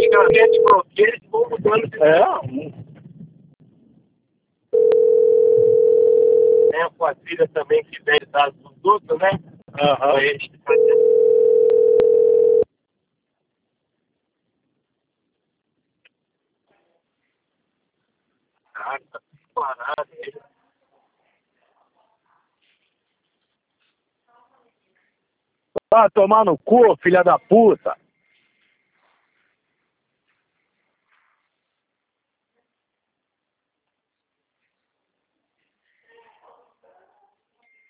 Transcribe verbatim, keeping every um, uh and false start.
antigamente bloqueio, vão mudando de É. né, com a filha também que vem das dos outros, né? Aham. A gente fazer. Ah, tá parado. Vai tomar no cu, filha da puta.